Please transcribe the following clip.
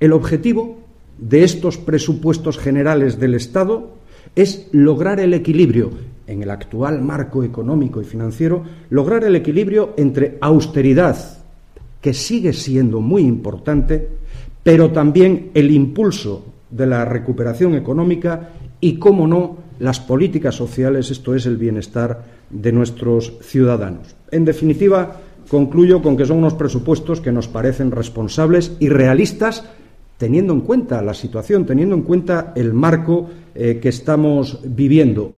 El objetivo de estos presupuestos generales del Estado es lograr el equilibrio, en el actual marco económico y financiero, lograr el equilibrio entre austeridad, que sigue siendo muy importante, pero también el impulso de la recuperación económica y, cómo no, las políticas sociales, esto es, el bienestar de nuestros ciudadanos. En definitiva, concluyo con que son unos presupuestos que nos parecen responsables y realistas, teniendo en cuenta la situación, teniendo en cuenta el marco que estamos viviendo.